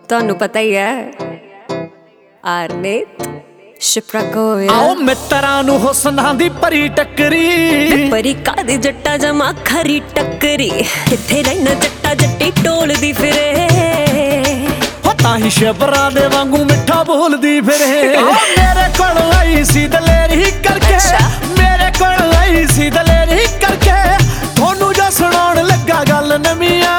ਤੁਹਾਨੂੰ ਪਤਾ ਹੀ ਹੈ ਆਰਨੇਤ ਸ਼ਿਪਰਾਗੋਇਆ ਆਓ ਮਿੱਤਰਾਂ ਨੂੰ ਹੁਸਨਾਂ ਦੀ ਭਰੀ ਟੱਕਰੀ ਪਰੀ ਕਾਦੀ ਜੱਟਾ ਜਮਾ ਖਰੀ ਟੱਕਰੀ ਕਿੱਥੇ ਰਹਿਣਾ ਜੱਟਾ ਜੱਟੀ ਟੋਲਦੀ ਫਿਰੇ ਹੋ ਤਾਂ ਹੀ ਸ਼ਿਪਰਾਂ ਦੇ ਵਾਂਗੂ ਮਿੱਠਾ ਬੋਲਦੀ ਫਿਰੇ ਮੇਰੇ ਕੋਲ ਆਈ ਸੀ ਦਲੇਰੀ ਕਰਕੇ ਮੇਰੇ ਕੋਲ ਆਈ ਸੀ ਦਲੇਰੀ ਕਰਕੇ ਤੁਹਾਨੂੰ ਜੋ ਸੁਣਾਉਣ ਲੱਗਾ ਗੱਲ ਨਵੀਆਂ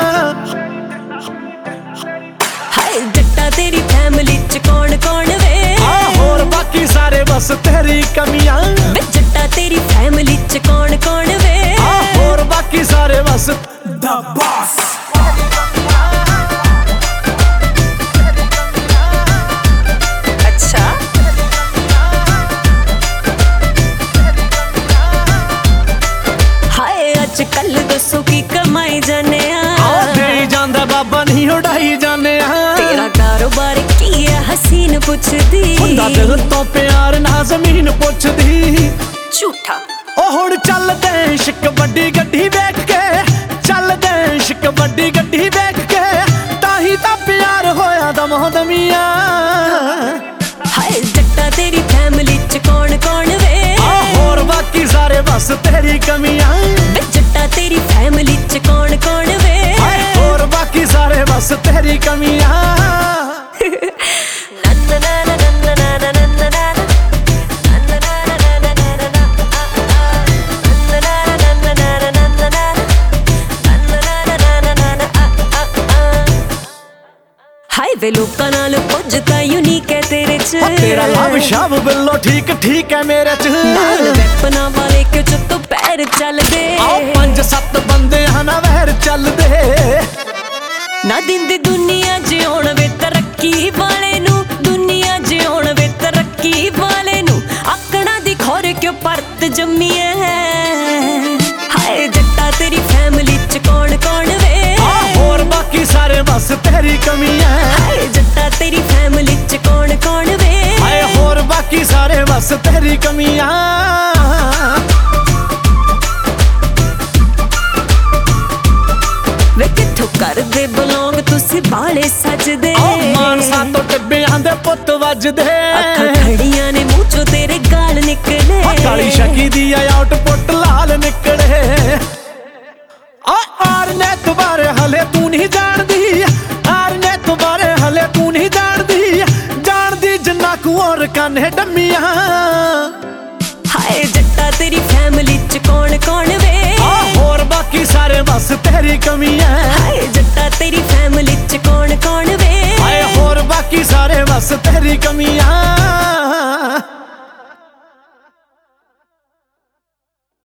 ਹਾਏ ਜੱਟਾ ਤੇਰੀ ਫੈਮਿਲੀ ਚ ਕੌਣ ਕੌਣ ਵੇ ਹੋਰ ਬਾਕੀ ਸਾਰੇ ਬਸ ਤੇਰੀ ਕਮੀਆਂ ਵੇ ਜੱਟਾ ਤੇਰੀ ਫੈਮਿਲੀ ਚ ਕੌਣ ਕੌਣ ਵੇ ਹੋਰ ਬਾਕੀ ਸਾਰੇ ਬਸ ਦਾ ਬਾਸ ਅੱਛਾ ਹਾਏ ਅੱਜ ਕੱਲ ਦੱਸੋ ਕੀ ਕਮਾਈ ਜਾਨੇ ਆ ਦੇ ਜਾਂਦਾ ਬਾਬਾ ਨਹੀਂ ਉਡਾਈ ਜਾਨੇ ਆ ਤੇਰਾ ਕਾਰੋਬਾਰ ਕੀ ਹੈ ਹਸੀਨ ਪੁੱਛਦੀ ਹੁੰਦਾ ਦਿਲ ਤੋਂ ਪਿਆਰ ਨਾ ਜ਼ਮੀਨ ਪੁੱਛਦੀ ਝੂਠਾ ਉਹ ਹੁਣ ਚੱਲਦੇ ਇਸ਼ਕ ਵੱਡੀ ਗੱਡੀ ਵੇਖ ਕੇ ਚੱਲਦੇ ਇਸ਼ਕ ਵੱਡੀ ਗੱਡੀ ਵੇਖ ਕੇ ਤਾਂ ਹੀ ਤਾਂ ਪਿਆਰ ਹੋਇਆ ਦਮੋਂ ਦਮੀਆਂ ਹਾਏ ਜੱਟਾ ਤੇਰੀ ਫੈਮਿਲੀ ਚ ਕੌਣ ਕੌਣ ਵੇ ਹੋਰ ਬਾਕੀ ਸਾਰੇ ਬਸ ਤੇਰੀ ਕਮੀਆਂ ਵੇ ਜੱਟਾ ਤੇਰੀ ਫੈਮਿਲੀ ਚ ਕੌਣ ਕੌਣ ਵੇ ਹੋਰ ਬਾਕੀ ਸਾਰੇ ਬਸ ਤੇਰੀ ਕਮੀਆਂ ਹਾਏ ਵੇ ਲੋਕਾਂ ਨਾਲ ਕੁਝ ਤਾਂ ਯੂਨੀਕ ਹੈ ਤੇਰੇ ਚ ਤੇਰਾ ਲਵ ਸ਼ਾਬ ਬਿੱਲੋ ਠੀਕ ਠੀਕ ਹੈ ਮੇਰੇ ਚ ਨਾਲ ਵੈਪਨਾਂ ਵਾਲੇ ਕਿਉਂ ਚੁੱਤੋਂ ਪੈਰ ਚੱਲਦੇ ਆਓ 5-7 ਬੰਦੇ ਹਨਾ ਵਹਿਰ ਚੱਲਦੇ ਨਾ ਦਿੰਦੀ ਦੁਨੀਆ ਜਿਉਣ ਵੇ ਤਰੱਕੀ ਵਾਲੇ ਨੂੰ ਦੁਨੀਆ ਜਿਉਣ ਵੇ ਤਰੱਕੀ ਵਾਲੇ ਨੂੰ ਆਕਣਾ ਦੀ ਖੋਰ ਕਿਉਂ ਪਰਤ ਜੰਮੀ ਐ ਹਾਏ ਜੱਟਾ ਤੇਰੀ ਫੈਮਿਲੀ ਚ ਕੌਣ ਕੌਣ ਵੇ ਹੋਰ ਬਾਕੀ ਸਾਰੇ ਬਸ ਤੇਰੀ ਕਮੀਆਂ ਹਾਏ ਜੱਟਾ ਤੇਰੀ ਫੈਮਿਲੀ ਚ ਕੌਣ ਕੌਣ ਵੇ ਹੋਰ ਬਾਕੀ ਸਾਰੇ ਬਸ ਤੇਰੀ ਕਮੀਆਂ ਵੇ ਕਿੱਥੋਂ ਕਰਦੇ ਬਲੌਂਗ ਤੁਸੀਂ ਬਾਲੇ ਸਜਦੇ ਮਾਨਸਾ ਤੋਂ ਟਿੱਬਿਆਂ ਦੇ ਪੁੱਤ ਵੱਜਦੇ ਅੱਖਾਂ ਖੜੀਆਂ ਨੇ ਮੂੰਹ ਚੋਂ ਤੇਰੇ ਗਾਲ ਨਿਕਲੇ ਕਾਲੀ ਸ਼ਕੀ ਦੀ ਆਊਟਪੁੱਟ ਲਾਲ ਨਿਕਲੇ ਆਰਨੇਤ ਬਾਰੇ ਹਲੇ ਤੂੰ ਨਹੀਂ ਜਾਣਦੀ ਆਰਨੇਤ ਬਾਰੇ ਹਲੇ ਤੂੰ ਨਹੀਂ ਜਾਣਦੀ ਜਾਣਦੀ ਜਿੰਨਾ ਕੁ ਹੋਰ ਕਾਨੇ ਡੰਮੀਆਂ ਹਾਏ ਜੱਟਾ ਤੇਰੀ ਫੈਮਿਲੀ ਚ ਕੌਣ ਕੌਣ ਵੇ ਹੋਰ ਬਾਕੀ ਸਾਰੇ ਬਸ ਤੇਰੀ ਕਮੀਆਂ ਹਾਏ ਜੱਟਾ ਤੇਰੀ ਫੈਮਿਲੀ ਚ ਕੌਣ ਕੌਣ ਵੇ ਹੋਰ ਬਾਕੀ ਸਾਰੇ ਬਸ ਤੇਰੀ ਕਮੀਆਂ